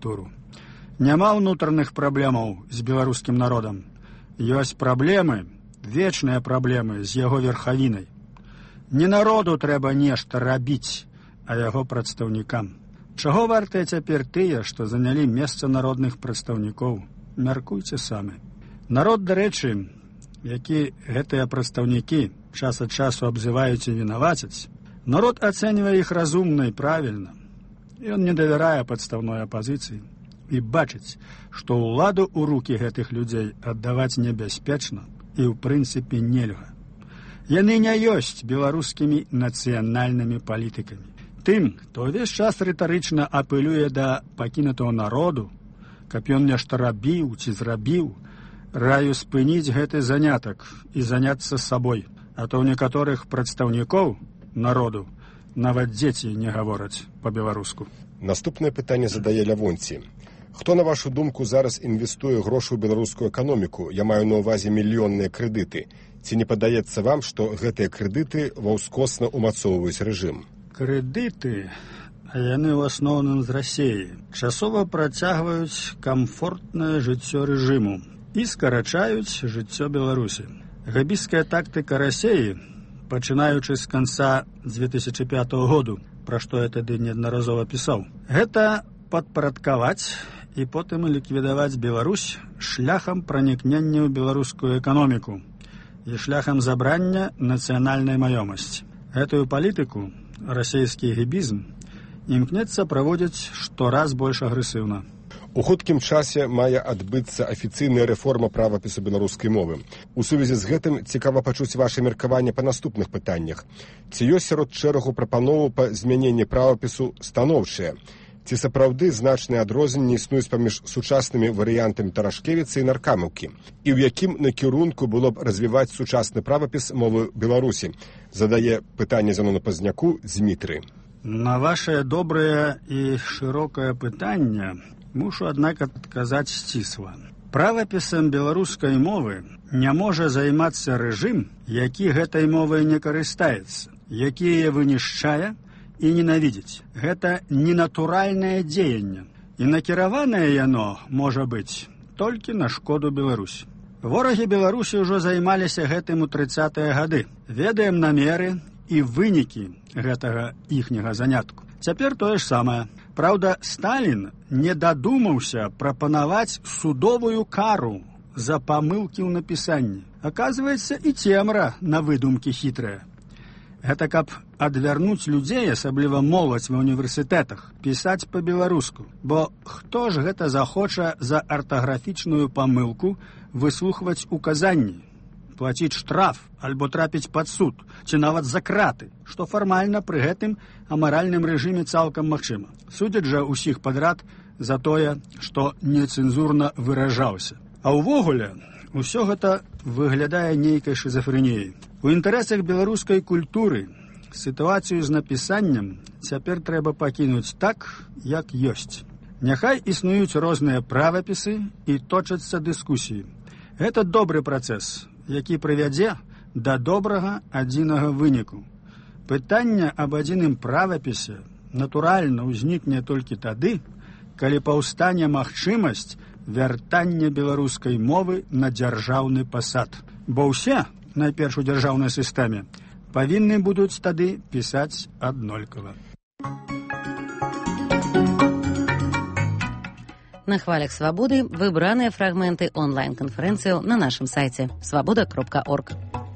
культуру. Няма ўнутраных праблемаў з беларускім народам. Ёсць праблемы, вечныя праблемы з яго верхавінай. Не народу трэба нешта рабіць, а яго прадстаўнікам. Чаго вартыя цяпер тыя, што занялі месца народных прадстаўнікоў? Мяркуйце самі. Народ, дарэчы, які гэтыя прадстаўнікі час ад часу абзываюць і вінавацяць, народ ацэньвае іх разумна і правільна. Ён не давярае падстаўной апазіцыі і бачыць, што ўладу ў рукі гэтых людзей аддаваць небяспечна і ў прынцыпе нельга. Яны не ёсць беларускімі нацыянальнымі палітыкамі. Тым, хто ўвесь час рытарычна апелюе да пакінутого народу, каб ён нешта рабіў ці зрабіў, раю спыніць гэты занятак і заняцца сабой, а то ў некаторых прадстаўнікоў народу нават дзеці не гавораць па-беларуску. Наступнае пытанне задае Лявонці. Хто, на вашу думку, зараз інвестуе грошы ў беларускую эканоміку? Я маю на ўвазе мільённыя крэдыты. Ці не падаецца вам, што гэтыя крэдыты ваўскосна ўмацоўваюць рэжым? Крэдыты, а яны ў асноўным з Расіі, часова працягваюць камфортнае жыццё рэжыму і скарачаюць жыццё Беларусі. Габістская тактыка Расіі, пачынаючы з канца 2005 году, пра што я тады неаднаразова пісаў, гэта падпарадкаваць і потым ліквідаваць Беларусь шляхам пранікнення ў беларускую эканоміку і шляхам забрання нацыянальнай маёмасці. Гэтую палітыку расійскі гібізм імкнецца праводзіць штораз больш агрэсіўна. У хуткім часе мае адбыцца афіцыйная рэформа правапісу беларускай мовы. У сувязі з гэтым цікава пачуць ваша меркаванне па наступных пытаннях. Ці ёсць сярод шэрагу прапановаў па змяненні правапісу станоўчыя? Ці сапраўды значныя адрозненні існуюць паміж сучаснымі варыянтамі Тарашкевіца і Наркамаўкі? І ў якім накірунку было б развіваць сучасны правапіс мовы Беларусі? Задае пытанне Зянону Пазняку Дзмітрый. На вашае добрае і шырокае пытанне мушу, аднак, адказаць сцісла. Правапісам беларускай мовы не можа займацца рэжым, які гэтай мовай не карыстаецца, які яе вынішчае і ненавідзіць. Гэта ненатуральнае дзеянне, і накіраванае яно можа быць толькі на шкоду Беларусі. Ворагі Беларусі ўжо займаліся гэтым у 30-е гады. Ведаем намеры і вынікі гэтага іхняга занятку. Цяпер тое ж самае. Праўда, Сталін не дадумаўся прапанаваць судовую кару за памылкі ў напісанні. Аказваецца, і цемра на выдумкі хітрая. Гэта каб адвярнуць людзей, асабліва моладзь ва універсітэтах, пісаць па-беларуску. Бо хто ж гэта захоча за артаграфічную памылку выслухваць указанні, плаціць штраф альбо трапіць пад суд, ці нават за краты, што фармальна пры гэтым амаральным рэжыме цалкам магчыма. Судзяць жа ўсіх падрад за тое, што нецэнзурна выражаўся. А ўвогуле, усё гэта выглядае нейкай шызафрэніяй. У інтарэсах беларускай культуры сітуацыю з напісаннем цяпер трэба пакінуць так, як ёсць. Няхай існуюць розныя правапісы і точацца дыскусіі. Гэта добры працэс, які прывядзе да добрага адзінага выніку. Пытанне аб адзіным правапісе натуральна ўзнікне толькі тады, калі паўстане магчымасць вяртання беларускай мовы на дзяржаўны пасад. Бо ўсе, найперш у дзяржаўнай сістэме, павінны будуць тады пісаць аднолькава. На хвалях свабоды выбраныя фрагменты онлайн-канферэнцыяў на нашым сайце свабода.орг.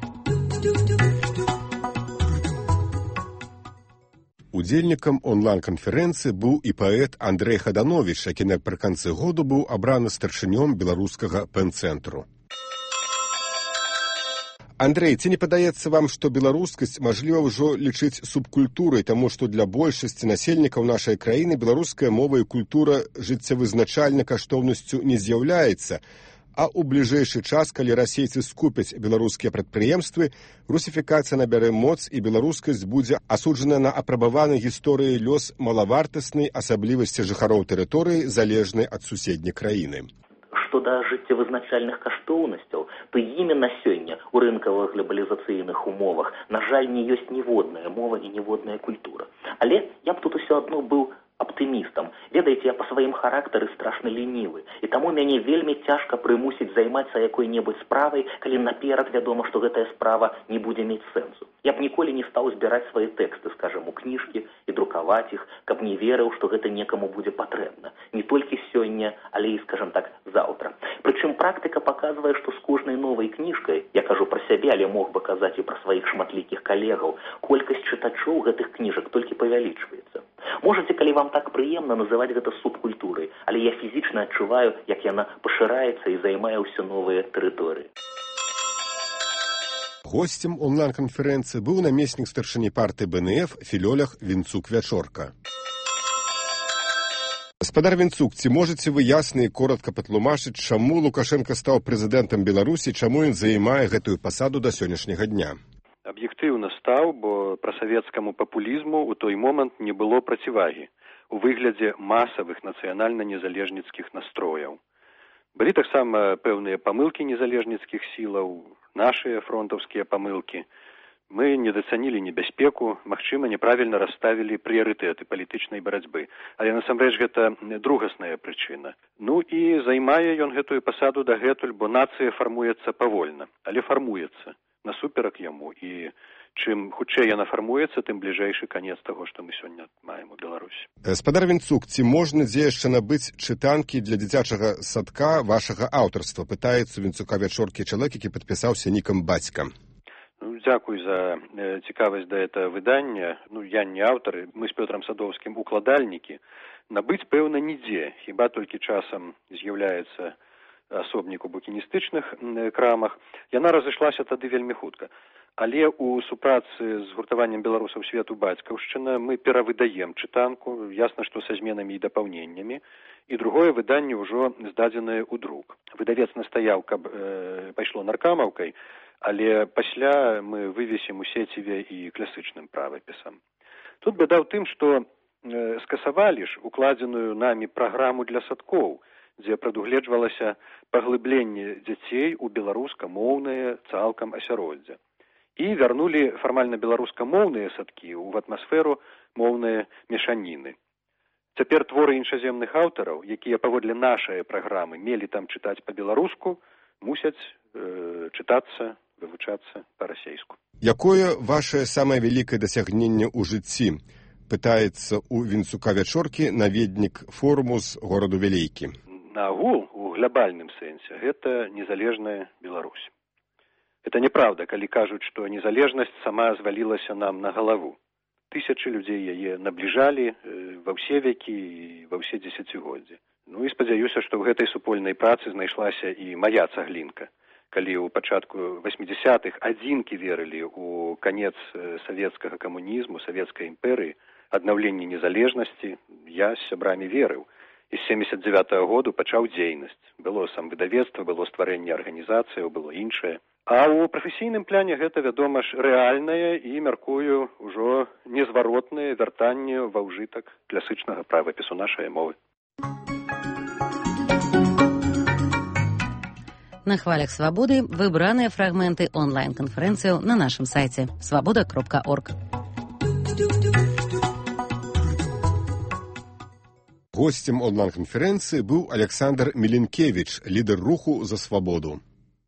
Удзельнікам онлайн-канферэнцыі быў і паэт Андрэй Хадановіч, які напрыканцы году быў абраны старшынём беларускага пэн-цэнтру. Андрэй, ці не падаецца вам, што беларускасць мажліва ўжо лічыць субкультурай, таму што для большасці насельнікаў нашай краіны беларуская мова і культура жыццявызначальнай каштоўнасцю не з'яўляецца, а ў бліжэйшы час, калі расейцы скупяць беларускія прадпрыемствы, русіфікацыя набярэ моц і беларускасць будзе асуджана на апрабаваны гісторыяй лёс малавартаснай асаблівасці жыхароў тэрыторыі, залежнай ад суседняй краіны. Што да жыццявызначальных каштоўнасцяў, то імі на сёння ў рынкавых глобалізацыйных умовах, на жаль, не ёсць ніводная мова і ніводная культура. Але я б тут усё адно быў аптымістам. Ведаеце, я па сваім характары страшна лінівы, і таму мяне вельмі цяжка прымусіць займацца якой-небудзь справай, калі наперад вядома, што гэтая справа не будзе мець сэнсу. Я б ніколі не стаў збіраць свае тэксты, скажам, у кніжкі і друкаваць іх, каб не верыў, што гэта некаму будзе патрэбна. Не толькі сёння, але і, скажам так, заўтра. Прычым практыка паказвае, што з кожнай новай кніжкай, я кажу пра сябе, але мог бы казаць і пра сваіх шматлікіх калегаў, колькасць чытачоў гэтых кніжак толькі павялічваецца. Можаце, калі вам так прыемна, называць гэта субкультурай, але я фізічна адчуваю, як яна пашыраецца і займае ўсё новыя тэрыторыі. Госцем онлайн-канферэнцыі быў намеснік старшыні партыі БНФ Філёлях Вінцук-Вячорка. Гаспадар Вінцук, ці можаце вы ясна і коротка патлумачыць, чаму Лукашенка стаў прэзідэнтам Беларусі, чаму ён займае гэтую пасаду да сённяшняга дня? Аб'ектыўна стаў, бо прасавецкаму папулізму ў той момант не было процівагі у выглядзе масавых нацыянальна-незалежніцкіх настрояў. Былі таксама пэўныя памылкі незалежніцкіх сілаў, нашыя фронтаўскія памылкі. Мы недацанілі небяспеку, магчыма, няправільна расставілі прыярытэты палітычнай барацьбы. Але насамрэч гэта другасная прычына. Ну і займае ён гэтую пасаду дагэтуль, бо нацыя фармуецца павольна, але фармуецца насуперак яму, і чым хутчэй яна фармуецца, тым бліжэйшы канец таго, што мы сёння маем у Беларусі. Гаспадар Вінцук, ці можна дзе яшчэ набыць чытанкі для дзіцячага садка вашага аўтарства? Пытаецца Вінцука-Вячоркі чалавек, які падпісаўся нікам бацька. Дзякуй за цікавасць да этого выдання. Я не аўтар, мы з Пётрам Садоўскім укладальнікі. Набыць, пэўна, нідзе, хіба толькі часам з'яўляецца асобнік у букіністычных крамах. Яна разышлася тады вельмі хутка. Але ў супрацы з гуртаваннем беларусаў свету бацькаўшчына мы перавыдаем чытанку, ясна, што са зменамі і дапаўненнямі, і другое выданне ўжо здадзенае ў друк. Выдавец настаяў, каб пайшло наркамаўкай, але пасля мы вывесім у сеціве і класычным правапісам. Тут бяда ў тым, што скасавалі ж укладзеную намі праграму для садкоў, дзе прадугледжвалася паглыбленне дзяцей у беларускамоўнае цалкам асяроддзя. І вярнулі фармальна беларускамоўныя садкі ў атмасферу моўныя мешаніны. Цяпер творы іншаземных аўтараў, якія паводле нашай праграмы мелі там чытаць па-беларуску, мусяць чытацца, вывучацца па-расейску. Якое вашае самае вялікае дасягненне ў жыцці? Пытаецца у Вінцука-Вячоркі наведнік форуму з гораду Вілейкі. Нагул, у глобальным сэнсе, гэта незалежная Беларусь. Это неправда, калі кажуць, што незалежнасць сама звалілася нам на галаву. Тысячы людзей яе набліжалі ва ўсе векі і ва ўсе дзесяцігоддзі. І спадзяюся, што ў гэтай супольнай працы знайшлася і мая цаглінка. Калі ў пачатку 80-х адзінкі верылі ў канец савецкага камунізму, савецкай імперыі, аднаўленне незалежнасці, я з сябрамі верыў. І з 79-го году пачаў дзейнасць. Было самвыдавецтва, было стварэнне арганізацыяў, было іншае. А ў прафесійным пляне гэта, вядома ж, рэальнае і, мяркую, ужо незваротнае вяртанне ва ўжытак класычнага правапісу нашай мовы. На хвалях свабоды выбраныя фрагменты онлайн-канферэнцыяў на нашым сайце swaboda.org. Госцем онлайн-канферэнцыі быў Александр Міленкевіч, лідар руху за свабоду.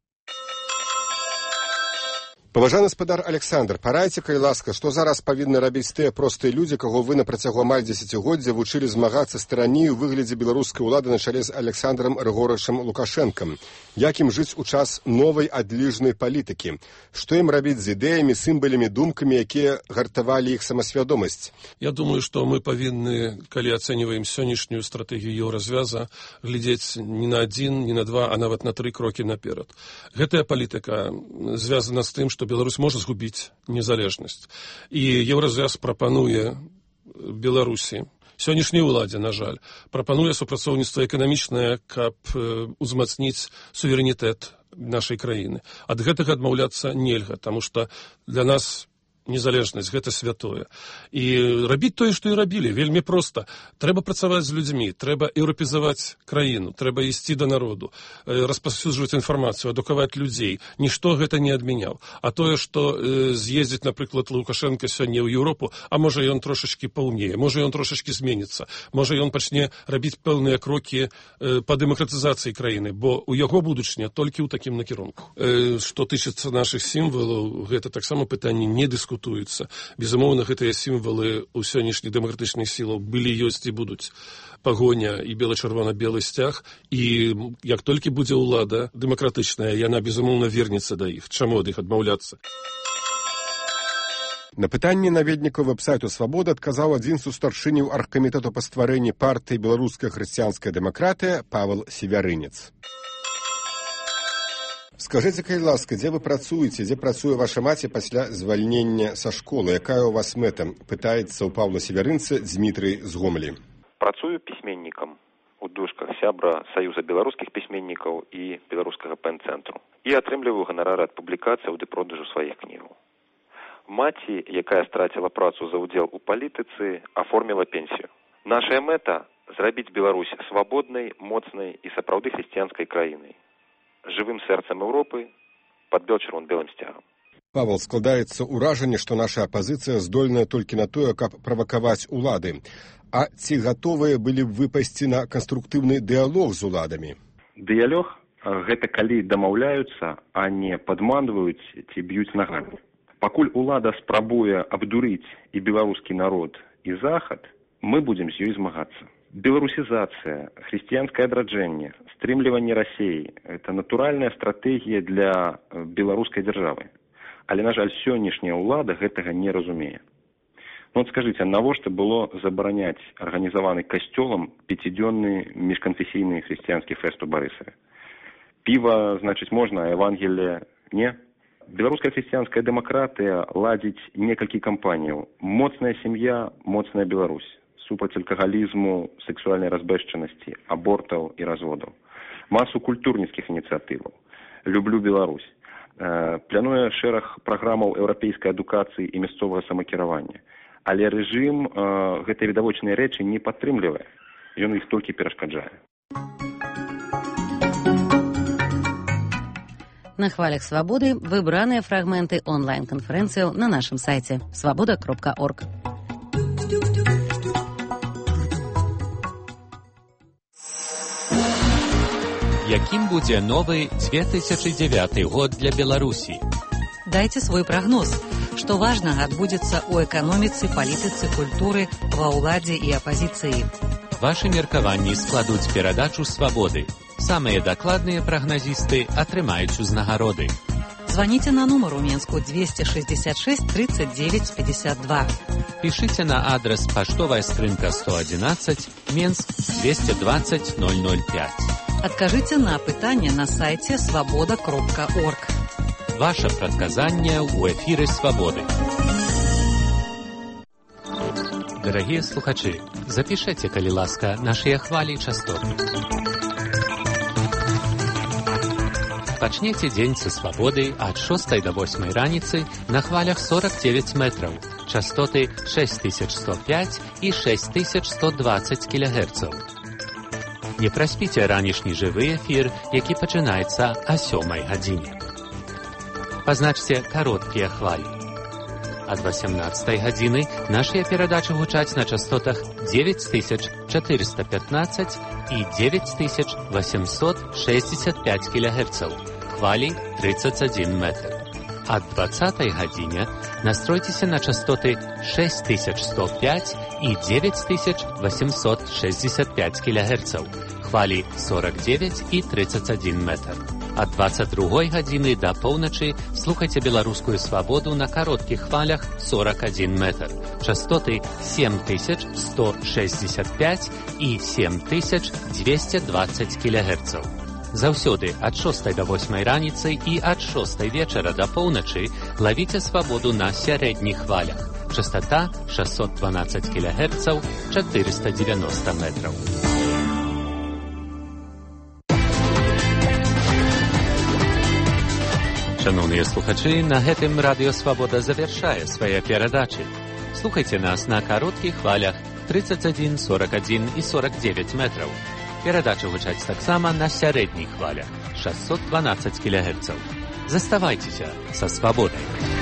Паважаны гаспадар Александр, парайце, калі ласка, што зараз павінны рабіць тыя простыя людзі, каго вы на працягу амаль дзесяцігоддзя вучылі змагацца з тыраніяй у выглядзе беларускай улады на чале з Александром Рыгорычам Лукашэнкам? Як ім жыць у час новай адліжнай палітыкі? Што ім рабіць з ідэямі, сімбалямі, думкамі, якія гартавалі іх самасвядомасць? Я думаю, што мы павінны, калі ацэньваем сённяшнюю стратэгію еўразвяза, глядзець не на адзін, не на два, а нават на 3 крокі наперад. Гэтая палітыка звязана з тым, што Беларусь можа згубіць незалежнасць. І еўразвяз прапануе Беларусі, сённяшняй уладзе, на жаль, прапануе супрацоўніцтва эканамічнае, каб узмацніць суверэнітэт нашай краіны. Ад гэтага адмаўляцца нельга, таму што для нас незалежнасць, гэта святое. І рабіць тое, што і рабілі, вельмі проста. Трэба працаваць з людзьмі, трэба еўрапезаваць краіну, трэба ісці да народу, распаўсюджваць інфармацыю, адукаваць людзей. Нішто гэта не адмяняў. А тое, што з'ездзіць, напрыклад, Лукашенко сёння ў Еўропу, а можа ён трошачкі паўнее, можа ён трошачкі зменіцца, можа ён пачне рабіць пэўныя крокі па дэмакратызацыі краіны, бо у яго будучыня толькі ў такім накірунку. Што тычыцца нашых сімвалаў, гэта таксама пытанне не дыскутуецца. Безумоўна, гэтыя сімвалы ў сённяшніх дэмакратычных сілаў былі, ёсць і будуць. Пагоня і бела-чырвона-белы сцяг, і як толькі будзе ўлада дэмакратычная, яна, безумоўна, вернецца да іх. Чаму ад іх адмаўляцца? На пытанне наведнікаў вэбсайту «Свабода» адказаў адзін з старшыняў аргкамітэту па стварэнні партыі «Беларуская хрысціянская дэмакратыя» Павел Севярынец. Скажыце, калі ласка, дзе вы працуеце, дзе працуе ваша маці пасля звальнення са школы? Якая ў вас мэта? Пытаецца ў Павла Севярынца Дмітрый з Гомелі. Працую пісьменнікам у дужках сябра Саюза беларускіх пісьменнікаў і беларускага пэн-цэнтру. І атрымліваю ганарары ад публікацыяў ды продажу сваіх кнігаў. Маці, якая страціла працу за ўдзел у палітыцы, аформіла пенсію. Нашая мэта – зрабіць Беларусь свабоднай, моцнай і сапраўды хрысціянскай краінай. Жывым сэрцам Еўропы пад чырвона-белым сцягам. Павел, складаецца ўражанне, што наша апазіцыя здольная толькі на тое, каб правакаваць улады. А ці гатовыя былі б вы пайсці на канструктыўны дыялог з уладамі? Дыялог – гэта калі дамаўляюцца, а не падманваюць ці б'юць нагамі. Пакуль улада спрабуе абдурыць і беларускі народ, і захад, мы будзем з ёй змагацца. Беларусізацыя, хрысціянскае адраджэнне, стрымліванне Расіі – это натуральная стратэгія для беларускай дзяржавы. Але, на жаль, сённяшняя ўлада гэтага не разумее. Ну, от скажыце, навошта было забараняць арганізаваны касцёлам 5-дзённы міжканфесійны хрысціянскі фэст у Барысаве? Піва, значыць, можна, а Евангелие – не? Беларуская хрысціянская дэмакратыя ладзіць некалькі кампаніяў. Моцная сям'я, моцная Беларусь. Супраць алкагалізму, сексуальнай разбэшчанасці, абортаў і разводаў. Масу культурніцкіх ініцыятываў. Люблю Беларусь. Плануе шэраг праграмаў еўрапейскай адукацыі і мясцовага самакіравання. Але рэжым гэтыя відавочныя рэчы не падтрымлівае. Ён іх толькі перашкаджае. На хвалях «Свабоды» выбраныя фрагменты онлайн-канферэнцыяў на нашым сайце свабода.орг. Якім будзе новы 2009 год для Беларусі? Дайце свой прагноз. Што важнага адбудзецца ў эканоміцы, палітыцы, культуры, ва ўладзе і апазіцыі. Вашы меркаванні складуць перадачу «Свабоды». Самыя дакладныя прагназісты атрымаюць узнагароды. Званіце на нумар у Менску 266 39 52. Пішыце на адрес паштовая скрынка 111, Менск 220 005. Адкажыце на пытанне на сайце свабода.орг. Ваше прадказанне ў эфіры «Свабоды». Дарагія слухачы, запішэце, калі ласка, нашыя хвалі і частоты. Пачнеце дзень са «Свабоды» ад 6 до 8 раніцы на хвалях 49 метраў, частоты 6105 і 6120 кГц. Не праспіце ранішні жывы эфір, які пачынаецца о 7 гадзіне. Пазначце кароткія хвалі. Ад 18 гадзіны нашыя перадачы гучаць на частотах 9415 і 9865 кГц, хвалі 31 метр. Ад 20 гадзіне настройцеся на частоты 6105 і 9865 кГц, хвалі 49 і 31 метр. Ад 22 гадзіны да поўначы слухайце беларускую «Свабоду» на кароткіх хвалях 41 метр, частоты 7165 і 7220 кГц. Заўсёды ад 6 до 8 раніцы і ад 6 вечара да поўначы лавіце «Свабоду» на сярэдніх хвалях. Частота 612 кГц, 490 метраў. Шановныя слухачы, на гэтым радыё «Свабода» завяршае свае перадачы. Слухайце нас на кароткіх хвалях 31, 41 і 49 метраў. Перадачы гучаць таксама на сярэдніх хвалях 612 кГц. Заставайцеся са «Свабодай».